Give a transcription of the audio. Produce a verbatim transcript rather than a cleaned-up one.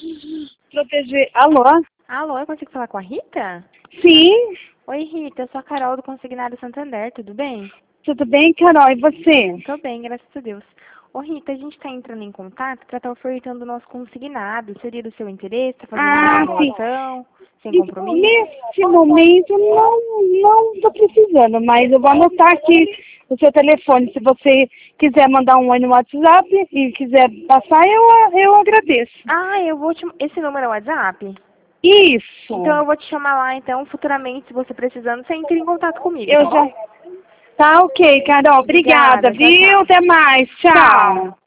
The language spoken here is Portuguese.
Proteger. Alô? Alô, eu consigo falar com a Rita? Sim, Oi, Rita, eu sou a Carol do Consignado Santander, tudo bem? tudo bem, Carol? E você? Tô bem, graças a Deus. Ô, Rita, a gente tá entrando em contato para estar ofertando o nosso consignado. Seria do seu interesse? Tá fazendo uma Ah, sim. simulação? Sem Então, compromisso? nesse momento, não não estou precisando, mas eu vou anotar aqui o seu telefone. Se você quiser mandar um oi no WhatsApp e quiser passar, eu, eu agradeço. Ah, eu vou te... Esse número é o WhatsApp? Isso. Então eu vou te chamar lá, então, futuramente, se você precisando, você entra em contato comigo, Eu tá bom? já... Tá ok, Carol. Obrigada, Obrigada, tchau, viu? tchau. Até mais. Tchau. Tchau.